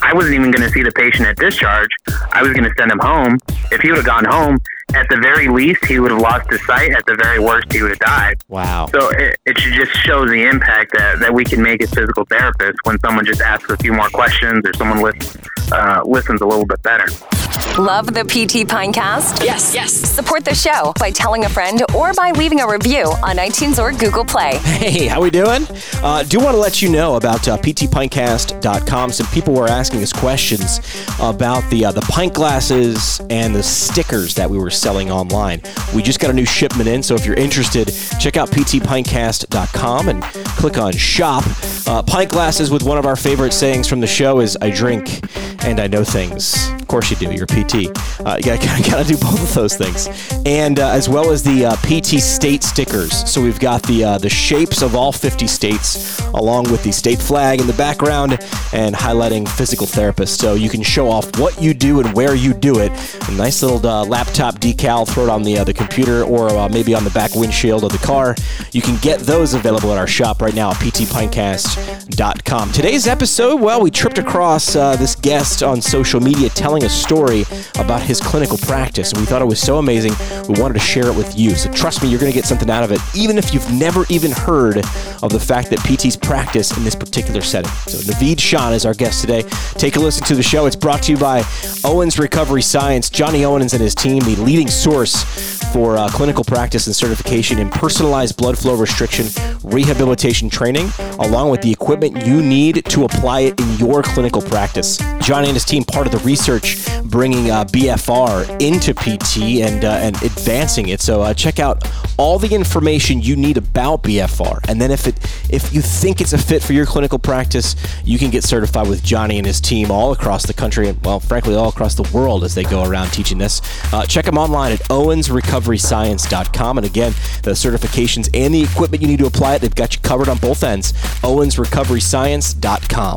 I wasn't even going to see the patient at discharge. I was going to send him home. If he would have gone home, at the very least, he would have lost his sight. At the very worst, he would have died. Wow. So it just shows the impact that we can make as physical therapists when someone just asks a few more questions or someone listens a little bit better. Love the PT Pinecast? Yes. Support the show by telling a friend or by leaving a review on iTunes or Google Play. Hey, how we doing? Do want to let you know about PTPinecast.com. Some people were asking us questions about the pint glasses and the stickers that we were selling online. We just got a new shipment in, so if you're interested, check out PTPinecast.com and click on shop. Pint glasses with one of our favorite sayings from the show is, I drink and I know things. Of course you do. You're PT. You gotta do both of those things. And as well as the PT state stickers. So we've got the shapes of all 50 states along with the state flag in the background and highlighting physical therapists. So you can show off what you do and where you do it. A nice little laptop decal, throw it on the computer or maybe on the back windshield of the car. You can get those available at our shop right now at PTPinecast.com. Today's episode, well, we tripped across this guest on social media telling a story about his clinical practice, and we thought it was so amazing, we wanted to share it with you. So trust me, you're going to get something out of it, even if you've never even heard of the fact that PTs practice in this particular setting. So Naveed Shah is our guest today. Take a listen to the show. It's brought to you by Owens Recovery Science. Johnny Owens and his team, the leading source for clinical practice and certification in personalized blood flow restriction rehabilitation training, along with the equipment you need to apply it in your clinical practice. Johnny and his team, part of the research bringing BFR into PT and advancing it. So check out all the information you need about BFR. And then if you think it's a fit for your clinical practice, you can get certified with Johnny and his team all across the country and, well, frankly, all across the world as they go around teaching this. Check them online at owensrecoveryscience.com. And again, the certifications and the equipment you need to apply it, they've got you covered on both ends. owensrecoveryscience.com.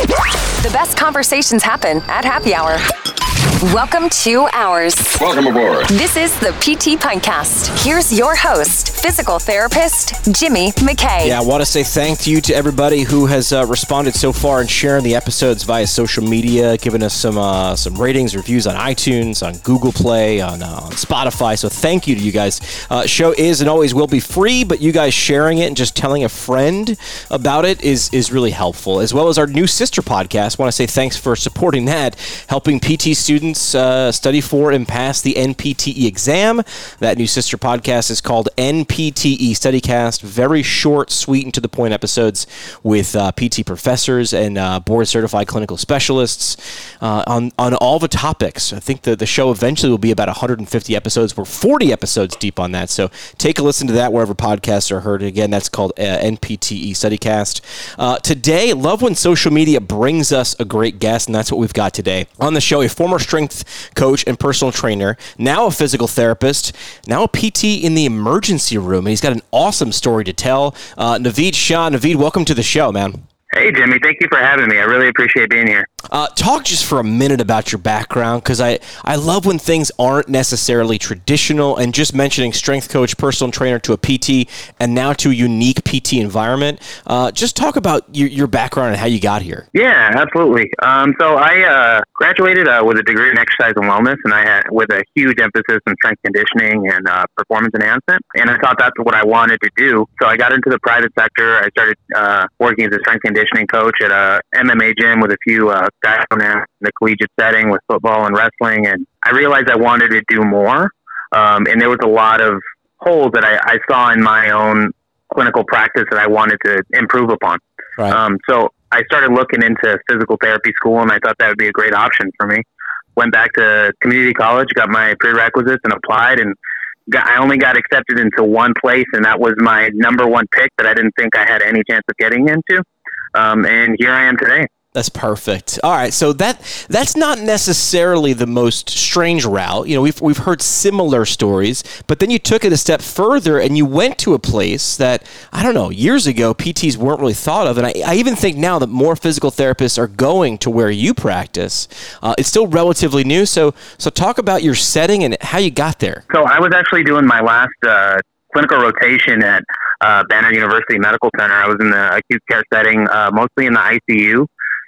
The best conversations happen at happy hour. Welcome to Ours. Welcome aboard. This is the PT Pinecast. Here's your host, physical therapist, Jimmy McKay. Yeah, I want to say thank you to everybody who has responded so far and sharing the episodes via social media, giving us some ratings, reviews on iTunes, on Google Play, on Spotify. So thank you to you guys. Show is and always will be free, but you guys sharing it and just telling a friend about it is really helpful. As well as our new sister podcast. I want to say thanks for supporting that, helping PT students study for and pass the NPTE exam. That new sister podcast is called NPTE StudyCast. Very short, sweet, and to the point episodes with PT professors and board-certified clinical specialists on all the topics. I think the show eventually will be about 150 episodes. We're 40 episodes deep on that, so take a listen to that wherever podcasts are heard. Again, that's called NPTE StudyCast. Today, love when social media brings us a great guest, and that's what we've got today. On the show, a former strength coach and personal trainer, now a physical therapist, now a PT in the emergency room, and he's got an awesome story to tell. Naveed Shah. Naveed, welcome to the show, man. Hey, Jimmy. Thank you for having me. I really appreciate being here. Talk just for a minute about your background, because I love when things aren't necessarily traditional, and just mentioning strength coach, personal trainer to a PT, and now to a unique PT environment. Just talk about your background and how you got here. Yeah, absolutely. So I graduated with a degree in exercise and wellness, and I had with a huge emphasis on strength conditioning and performance enhancement. And I thought that's what I wanted to do. So I got into the private sector. I started working as a strength conditioning coach at a MMA gym with a few guys in the collegiate setting with football and wrestling. And I realized I wanted to do more. And there was a lot of holes that I saw in my own clinical practice that I wanted to improve upon. Right. So I started looking into physical therapy school, and I thought that would be a great option for me. Went back to community college, got my prerequisites, and applied, and I only got accepted into one place, and that was my number one pick that I didn't think I had any chance of getting into. And here I am today. That's perfect. All right, so that's not necessarily the most strange route. You know, we've heard similar stories, but then you took it a step further and you went to a place that, I don't know, years ago PTs weren't really thought of, and I even think now that more physical therapists are going to where you practice. It's still relatively new, so talk about your setting and how you got there. So I was actually doing my last clinical rotation at Banner University Medical Center. I was in the acute care setting, mostly in the ICU.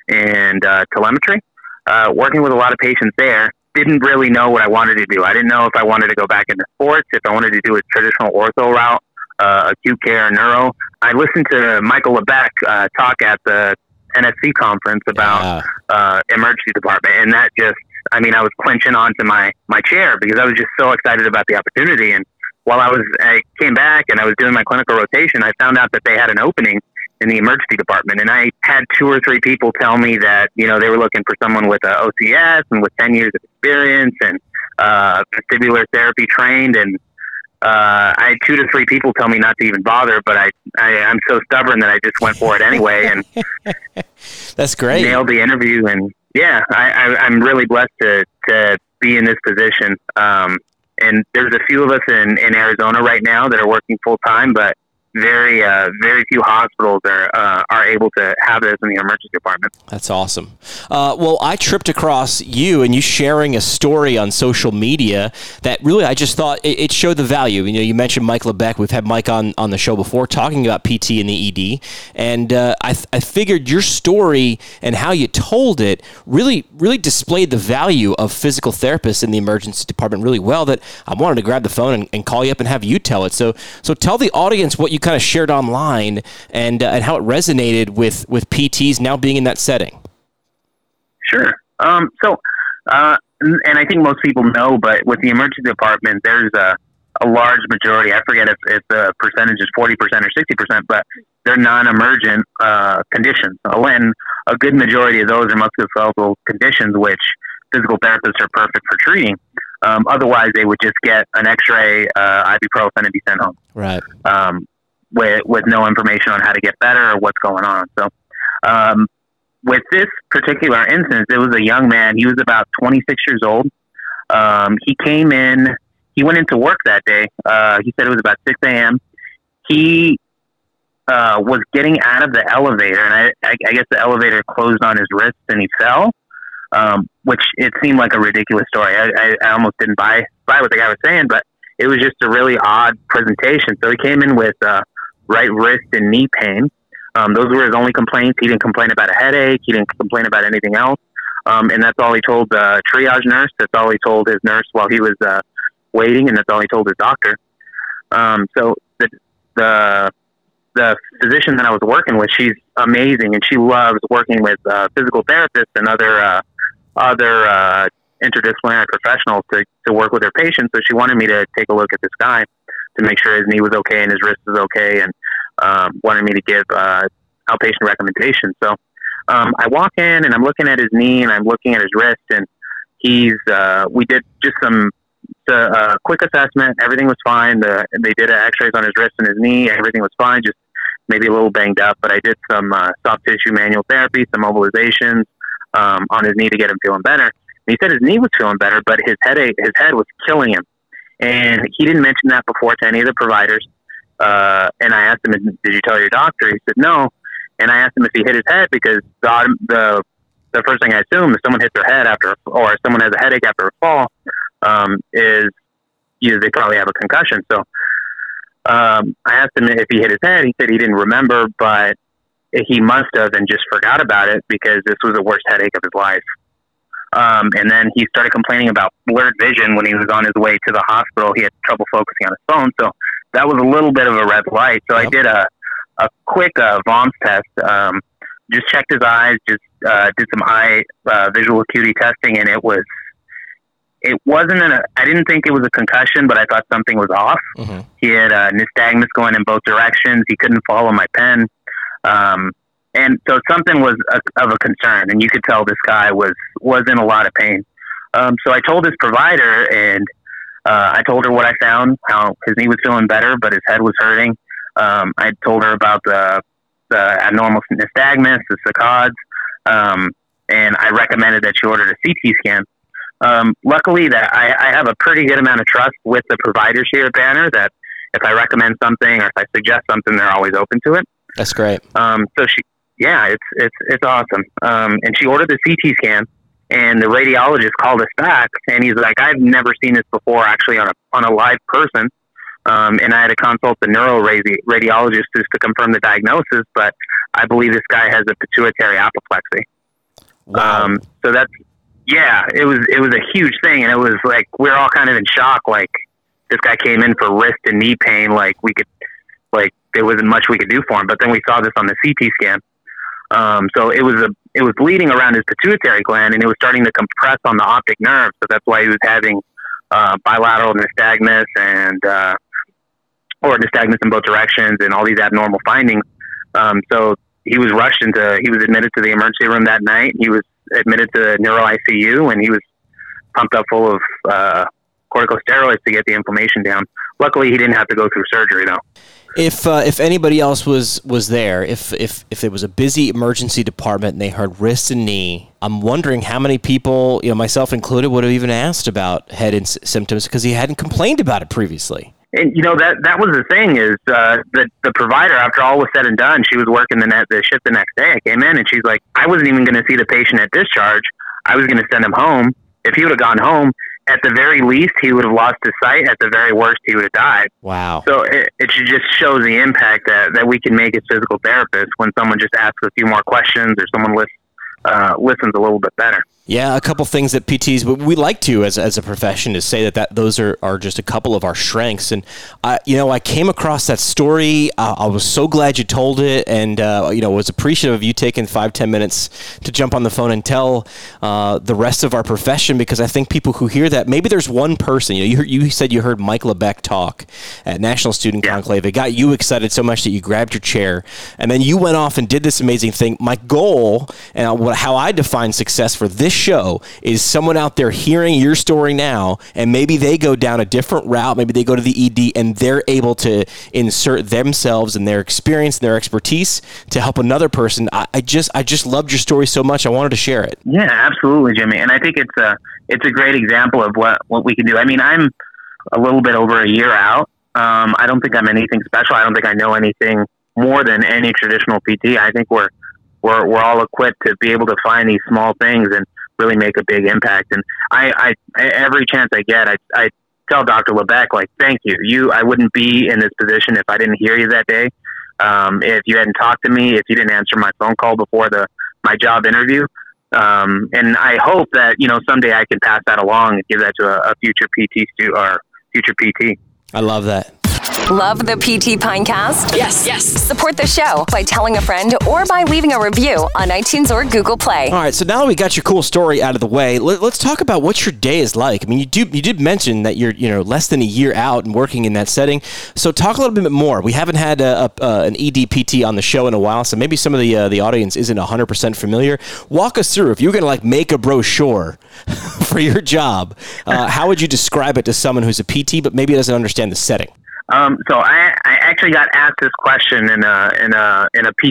and telemetry. Working with a lot of patients there, didn't really know what I wanted to do. I didn't know if I wanted to go back into sports, if I wanted to do a traditional ortho route, acute care, neuro. I listened to Michael Lebec talk at the NSC conference about emergency department, and that just, I was clenching onto my chair because I was just so excited about the opportunity. And while I came back and I was doing my clinical rotation, I found out that they had an opening in the emergency department. And I had 2 or 3 people tell me that, they were looking for someone with a OCS and with 10 years of experience and vestibular therapy trained. And I had 2 to 3 people tell me not to even bother, but I'm so stubborn that I just went for it anyway. And that's great. Nailed the interview. And yeah, I'm really blessed to be in this position. And there's a few of us in Arizona right now that are working full time, but very few hospitals are able to have this in the emergency department. That's awesome. Well, I tripped across you and you sharing a story on social media that really I just thought it showed the value. You mentioned Mike Lebec. We've had Mike on the show before talking about PT and the ED, and I figured your story and how you told it really displayed the value of physical therapists in the emergency department really well, that I wanted to grab the phone and call you up and have you tell it. So tell the audience what you kind of shared online and how it resonated with PTs now being in that setting. Sure. And I think most people know, but with the emergency department, there's a large majority. I forget if the percentage is 40% or 60%, but they're non-emergent conditions. And a good majority of those are musculoskeletal conditions, which physical therapists are perfect for treating. Otherwise, they would just get an X-ray, ibuprofen, and be sent home. Right. With no information on how to get better or what's going on. So, with this particular instance, it was a young man. He was about 26 years old. He went into work that day. He said it was about 6 a.m. He was getting out of the elevator, and I guess the elevator closed on his wrist and he fell, which it seemed like a ridiculous story. I almost didn't buy what the guy was saying, but it was just a really odd presentation. So he came in with right wrist and knee pain. Those were his only complaints. He didn't complain about a headache. He didn't complain about anything else. And that's all he told the triage nurse. That's all he told his nurse while he was waiting, and that's all he told his doctor. So the physician that I was working with, she's amazing, and she loves working with physical therapists and other interdisciplinary professionals to work with her patients. So she wanted me to take a look at this guy to make sure his knee was okay and his wrist was okay, and wanted me to give outpatient recommendations. So I walk in and I'm looking at his knee and I'm looking at his wrist, and we did just some quick assessment. Everything was fine. They did x-rays on his wrist and his knee. Everything was fine, just maybe a little banged up, but I did some soft tissue manual therapy, some mobilizations on his knee to get him feeling better. And he said his knee was feeling better, but his head was killing him. And he didn't mention that before to any of the providers. And I asked him, did you tell your doctor? He said no. And I asked him if he hit his head, because the first thing I assume if someone hits their head or someone has a headache after a fall, is they probably have a concussion. So I asked him if he hit his head. He said he didn't remember, but he must have and just forgot about it, because this was the worst headache of his life. And then he started complaining about blurred vision when he was on his way to the hospital. He had trouble focusing on his phone. So that was a little bit of a red light. So I did a quick VOMS test, just checked his eyes, just did some eye visual acuity testing, and it wasn't I didn't think it was a concussion, but I thought something was off. Mm-hmm. He had nystagmus going in both directions. He couldn't follow my pen. And so something was of a concern, and you could tell this guy was in a lot of pain. So I told his provider, and I told her what I found, how his knee was feeling better, but his head was hurting. I told her about the abnormal nystagmus, the saccades, and I recommended that she ordered a CT scan. Luckily, that I have a pretty good amount of trust with the providers here at Banner, that if I recommend something or if I suggest something, they're always open to it. That's great. So it's awesome. And she ordered the CT scan, and the radiologist called us back, and he's like, I've never seen this before, actually on a live person. And I had to consult the neuroradiologist just to confirm the diagnosis, but I believe this guy has a pituitary apoplexy. Wow. So it was a huge thing, and it was like we were all kind of in shock. Like, this guy came in for wrist and knee pain. Like, there wasn't much we could do for him. But then we saw this on the CT scan. So it was bleeding around his pituitary gland, and it was starting to compress on the optic nerve. So that's why he was having bilateral nystagmus or nystagmus in both directions, and all these abnormal findings. So he was admitted to the emergency room that night. He was admitted to neuro ICU, and he was pumped up full of corticosteroids to get the inflammation down. Luckily, he didn't have to go through surgery, though. If anybody else was there, if it was a busy emergency department and they heard wrist and knee, I'm wondering how many people, myself included, would have even asked about head symptoms because he hadn't complained about it previously. And that was the thing is the provider, after all was said and done, she was working the shift the next day. I came in and she's like, I wasn't even going to see the patient at discharge. I was going to send him home. If he would have gone home, at the very least, he would have lost his sight. At the very worst, he would have died. Wow. So it just shows the impact that we can make as physical therapists when someone just asks a few more questions or someone listens a little bit better. Yeah, a couple things that PTs, but we like to as a profession is say that those are just a couple of our strengths. And I came across that story. I was so glad you told it, and was appreciative of you taking 5-10 minutes to jump on the phone and tell the rest of our profession, because I think people who hear that, maybe there's one person. You said you heard Mike LeBeck talk at National Student Conclave. It got you excited so much that you grabbed your chair, and then you went off and did this amazing thing. My goal and how I define success for this show is someone out there hearing your story now, and maybe they go down a different route. Maybe they go to the ED and they're able to insert themselves and their experience and their expertise to help another person. I just loved your story so much. I wanted to share it. Yeah, absolutely, Jimmy. And I think it's a great example of what we can do. I mean, I'm a little bit over a year out. I don't think I'm anything special. I don't think I know anything more than any traditional PT. I think we're all equipped to be able to find these small things and really make a big impact. And I every chance I get, I tell Dr. LeBeck, like, thank you. I wouldn't be in this position if I didn't hear you that day. If you hadn't talked to me, if you didn't answer my phone call before my job interview. And I hope that, someday I can pass that along and give that to a future PT student or future PT. I love that. Love the PT Pinecast? Yes. Support the show by telling a friend or by leaving a review on iTunes or Google Play. All right, so now that we got your cool story out of the way, let's talk about what your day is like. I mean, you did mention that you're less than a year out and working in that setting. So talk a little bit more. We haven't had an ED PT on the show in a while, so maybe some of the audience isn't 100% familiar. Walk us through, if you're going to make a brochure for your job, how would you describe it to someone who's a PT but maybe doesn't understand the setting? So I actually got asked this question in a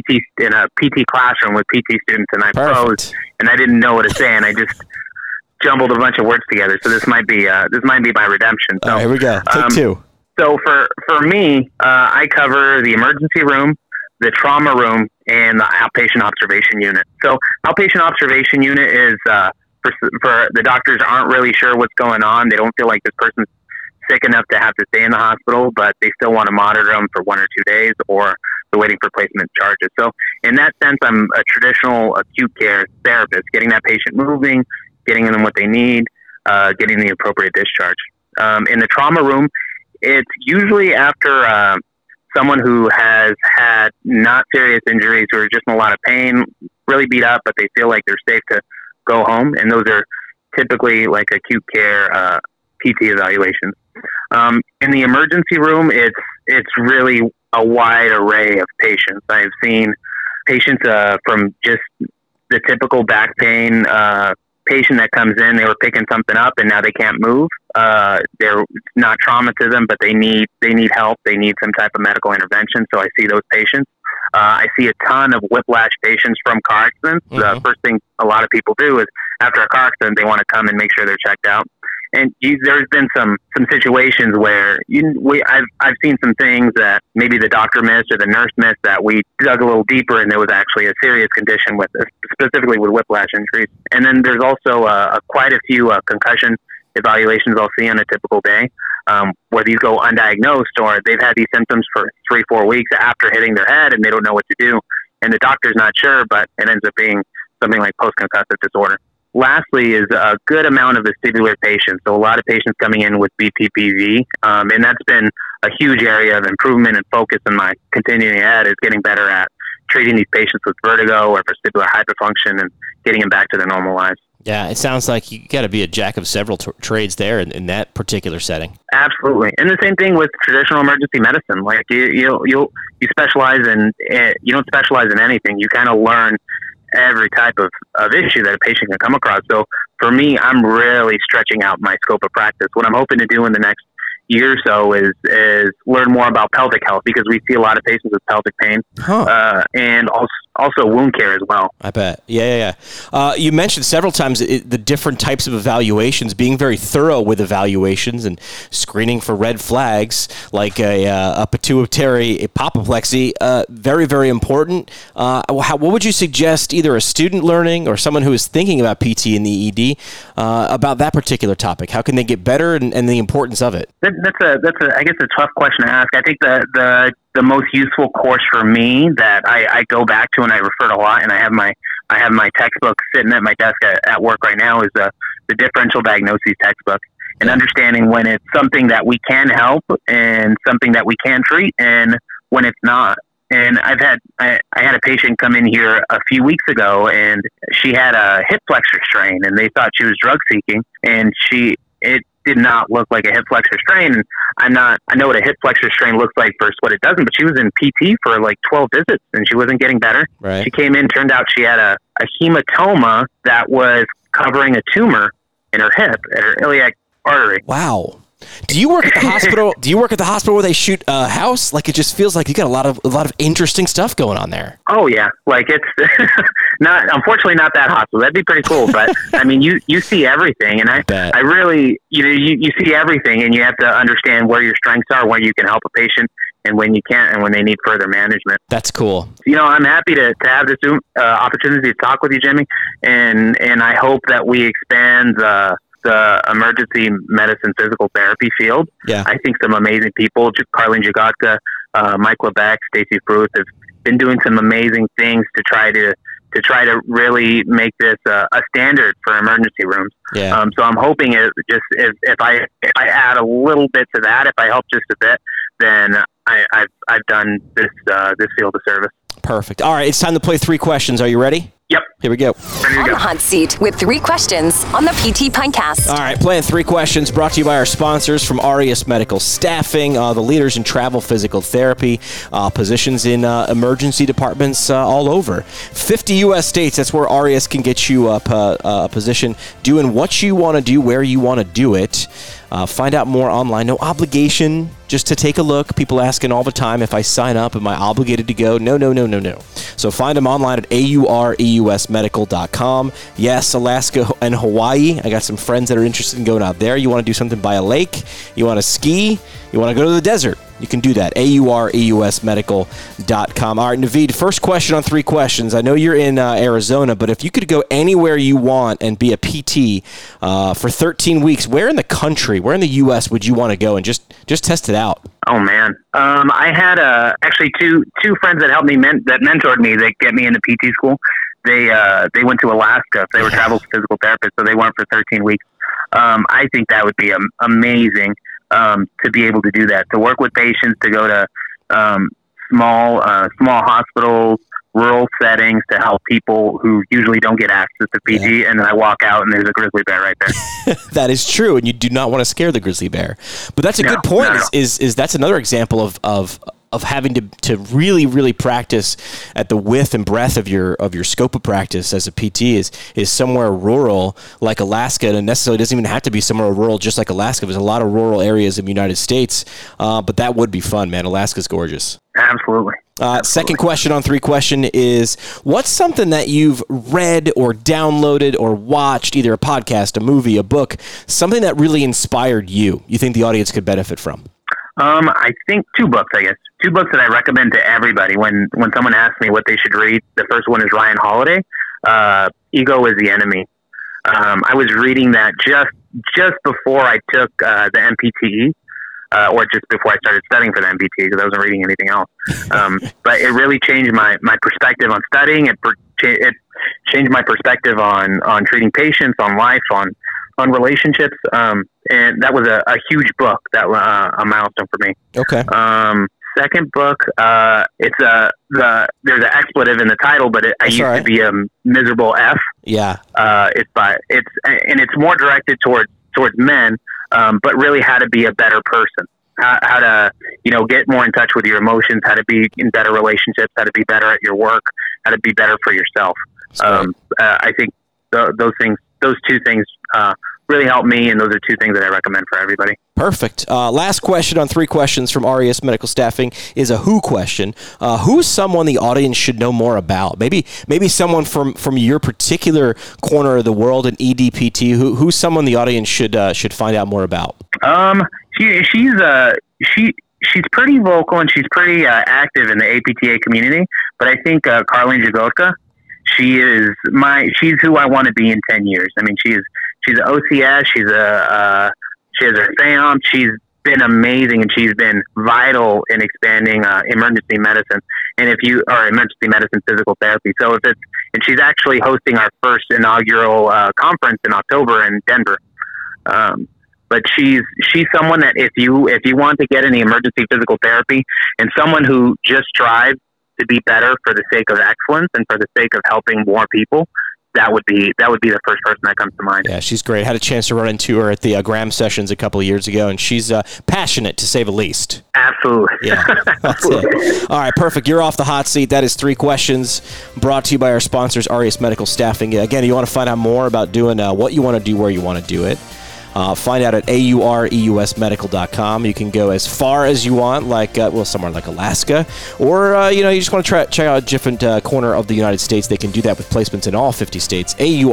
PT classroom with PT students, and I froze, and I didn't know what to say, and I just jumbled a bunch of words together. So this might be my redemption. So here we go. Take two. So for me, I cover the emergency room, the trauma room, and the outpatient observation unit. So outpatient observation unit is for the doctors aren't really sure what's going on. They don't feel like this person's sick enough to have to stay in the hospital, but they still want to monitor them for 1 or 2 days, or they're waiting for placement charges. So in that sense, I'm a traditional acute care therapist, getting that patient moving, getting them what they need, getting the appropriate discharge. In the trauma room, it's usually after someone who has had not serious injuries, who are just in a lot of pain, really beat up, but they feel like they're safe to go home. And those are typically like acute care PT evaluations. In the emergency room, it's really a wide array of patients. I've seen patients from just the typical back pain patient that comes in, they were picking something up and now they can't move. They're not trauma to them, but they need help. They need some type of medical intervention. So I see those patients. I see a ton of whiplash patients from car accidents. Mm-hmm. The first thing a lot of people do is after a car accident, they want to come and make sure they're checked out. And there's been some situations where I've seen some things that maybe the doctor missed or the nurse missed, that we dug a little deeper and there was actually a serious condition specifically with whiplash injuries. And then there's also quite a few concussion evaluations I'll see on a typical day, where these go undiagnosed, or they've had these symptoms for 3-4 weeks after hitting their head and they don't know what to do. And the doctor's not sure, but it ends up being something like post-concussive disorder. Lastly is a good amount of vestibular patients. So a lot of patients coming in with BPPV, and that's been a huge area of improvement and focus in my continuing ed, is getting better at treating these patients with vertigo or vestibular hyperfunction and getting them back to their normal lives. Yeah, it sounds like you got to be a jack of several trades there in that particular setting. Absolutely, and the same thing with traditional emergency medicine. Like you specialize in, you don't specialize in anything. You kind of learn every type of issue that a patient can come across. So for me, I'm really stretching out my scope of practice. What I'm hoping to do in the next year or so is learn more about pelvic health, because we see a lot of patients with pelvic pain, and also wound care as well. I bet. Yeah. You mentioned several times the different types of evaluations, being very thorough with evaluations and screening for red flags like a pituitary apoplexy. Very, very important. What would you suggest either a student learning or someone who is thinking about PT in the ED about that particular topic? How can they get better and the importance of it? That's I guess a tough question to ask. I think the most useful course for me that I go back to and I refer to a lot, and I have my textbook sitting at my desk at work right now, is the differential diagnoses textbook, and understanding when it's something that we can help and something that we can treat, and when it's not. And I had a patient come in here a few weeks ago, and she had a hip flexor strain, and they thought she was drug seeking, and it did not look like a hip flexor strain. I know what a hip flexor strain looks like versus what it doesn't, but she was in PT for like 12 visits and she wasn't getting better. Right. She came in, turned out she had a hematoma that was covering a tumor in her hip at her iliac artery. Wow. Do you work at the hospital? Do you work at the hospital where they shoot a house? Like, it just feels like you got a lot of interesting stuff going on there. Oh yeah, like it's unfortunately not that hospital. That'd be pretty cool, but I mean, you see everything, and I really, you see everything, and you have to understand where your strengths are, when you can help a patient, and when you can't, and when they need further management. That's cool. I'm happy to have this opportunity to talk with you, Jimmy, and I hope that we expand the emergency medicine physical therapy field. Yeah. I think some amazing people, Carlene Jagotka, Mike Lebec, Stacey Fruth, have been doing some amazing things to try to really make this a standard for emergency rooms. Yeah. So I'm hoping if I add a little bit to that, if I help just a bit, then I've done this field of service. Perfect. All right, it's time to play 3 questions. Are you ready? Yep. Here we go. On the hot seat with 3 questions on the PT Pintcast. All right, playing 3 questions brought to you by our sponsors from Aureus Medical Staffing, the leaders in travel physical therapy, positions in emergency departments all over. 50 U.S. states, that's where Aureus can get you a position doing what you want to do, where you want to do it. Find out more online. No obligation, just to take a look. People asking all the time, if I sign up, am I obligated to go? No. So find them online at aureusmedical.com. Yes, Alaska and Hawaii. I got some friends that are interested in going out there. You want to do something by a lake? You want to ski? You want to go to the desert? You can do that. aureusmedical.com. All right, Naveed, first question on 3 questions. I know you're in Arizona, but if you could go anywhere you want and be a PT for 13 weeks, where in the country, where in the U.S. would you want to go and just test it out? Oh, man. I had actually two friends that helped me, that mentored me, that get me into PT school. They went to Alaska. They were travel physical therapists, so they went for 13 weeks. I think that would be amazing. To be able to do that, to work with patients, to go to small hospitals, rural settings, to help people who usually don't get access to PT, and then I walk out and there's a grizzly bear right there. That is true, and you do not want to scare the grizzly bear. But that's a good point. No. Is that's another example of having to really, really practice at the width and breadth of your scope of practice as a PT is somewhere rural like Alaska, and it necessarily doesn't even have to be somewhere rural just like Alaska. There's a lot of rural areas in the United States, but that would be fun, man. Alaska's gorgeous. Absolutely. Second question on 3 question is, what's something that you've read or downloaded or watched, either a podcast, a movie, a book, something that really inspired you think the audience could benefit from? I think 2 books, I guess. 2 books that I recommend to everybody when someone asks me what they should read. The first one is Ryan Holiday, Ego is the Enemy. I was reading that just before I took the MPTE, or just before I started studying for the MPTE, because I wasn't reading anything else. But it really changed my perspective on studying. It changed my perspective on treating patients, on life, on relationships. And that was a huge book, that a milestone for me. Okay. Second book, there's an expletive in the title, but I used to be a miserable F. Yeah. It's more directed towards men, but really how to be a better person, how to, get more in touch with your emotions, how to be in better relationships, how to be better at your work, how to be better for yourself. I think those two things really helped me, and those are two things that I recommend for everybody. Perfect. Last question on 3 questions from RES Medical Staffing is a who question. Who's someone the audience should know more about? Maybe someone from your particular corner of the world in EDPT. Who's someone the audience should find out more about? She's pretty vocal and she's pretty active in the APTA community. But I think Karlene Jagotka, she's who I want to be in 10 years. I mean, she's an OCS. She has her FAOM. She's been amazing, and she's been vital in expanding emergency medicine emergency medicine physical therapy. So and she's actually hosting our first inaugural conference in October in Denver. But she's someone that if you want to get into emergency physical therapy, and someone who just strives to be better for the sake of excellence and for the sake of helping more people, that would be the first person that comes to mind. Yeah, she's great. Had a chance to run into her at the Graham sessions a couple of years ago, and she's passionate, to say the least. Absolutely. Yeah, that's it. All right, perfect. You're off the hot seat. That is 3 questions brought to you by our sponsors, RES Medical Staffing. Again, you want to find out more about doing what you want to do, where you want to do it. Find out at aureusmedical.com. You can go as far as you want, like somewhere like Alaska, or you just want to check out a different corner of the United States. They can do that with placements in all 50 states.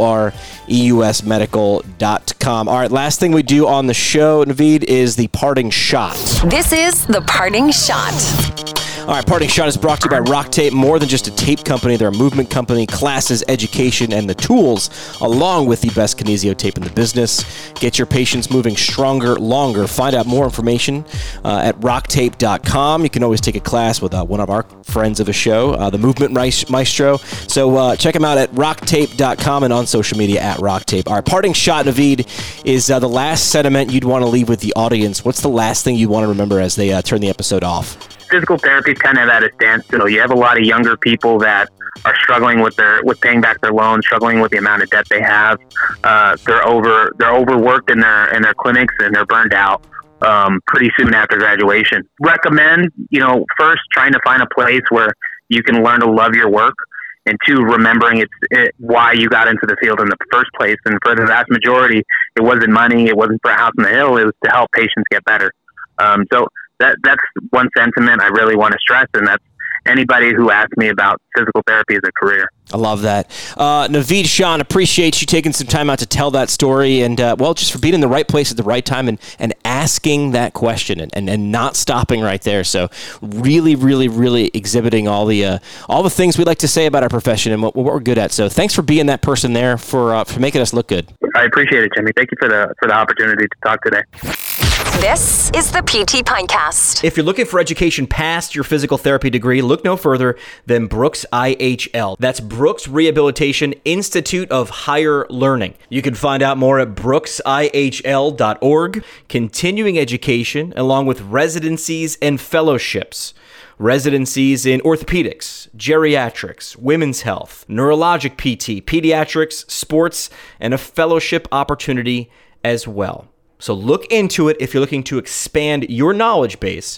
aureusmedical.com. All right, last thing we do on the show, Naveed, is the parting shot. This is the parting shot. All right, Parting Shot is brought to you by Rock Tape. More than just a tape company, they're a movement company, classes, education, and the tools, along with the best kinesio tape in the business. Get your patients moving stronger, longer. Find out more information at rocktape.com. You can always take a class with one of our friends of the show, the Movement Maestro. So check them out at rocktape.com and on social media at rocktape. All right, Parting Shot, Naveed, is the last sentiment you'd want to leave with the audience. What's the last thing you'd want to remember as they turn the episode off? Physical therapy is kind of at a standstill. You have a lot of younger people that are struggling with paying back their loans, struggling with the amount of debt they have. They're overworked in their clinics, and they're burned out pretty soon after graduation. Recommend, first trying to find a place where you can learn to love your work, and 2, remembering why you got into the field in the first place. And for the vast majority, it wasn't money, it wasn't for a house on the hill, it was to help patients get better. So that's one sentiment I really want to stress, and that's anybody who asks me about physical therapy as a career. I love that. Naveed Shah, appreciate you taking some time out to tell that story, and just for being in the right place at the right time and asking that question and not stopping right there. So really, really, really exhibiting all the things we like to say about our profession and what we're good at. So thanks for being that person there for making us look good. I appreciate it, Jimmy. Thank you for the opportunity to talk today. This is the PT Pintcast. If you're looking for education past your physical therapy degree, look no further than Brooks IHL. That's Brooks Rehabilitation Institute of Higher Learning. You can find out more at brooksihl.org. Continuing education along with residencies and fellowships. Residencies in orthopedics, geriatrics, women's health, neurologic PT, pediatrics, sports, and a fellowship opportunity as well. So look into it if you're looking to expand your knowledge base.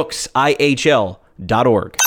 brooksihl.org.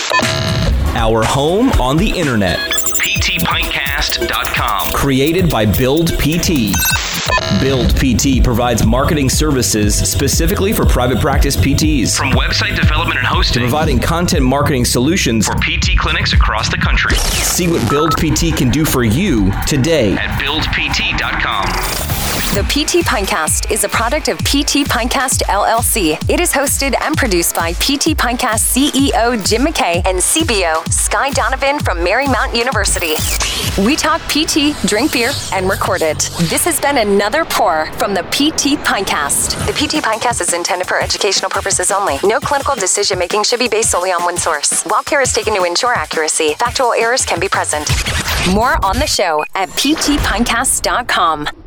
Our home on the internet. PTPintcast.com. Created by Build PT. Build PT provides marketing services specifically for private practice PTs. From website development and hosting, providing content marketing solutions for PT clinics across the country. See what Build PT can do for you today at buildpt.com. The PT Pinecast is a product of PT Pinecast LLC. It is hosted and produced by PT Pinecast CEO Jim McKay and CBO Sky Donovan from Marymount University. We talk PT, drink beer, and record it. This has been another pour from the PT Pinecast. The PT Pinecast is intended for educational purposes only. No clinical decision making should be based solely on one source. While care is taken to ensure accuracy, factual errors can be present. More on the show at ptpinecast.com.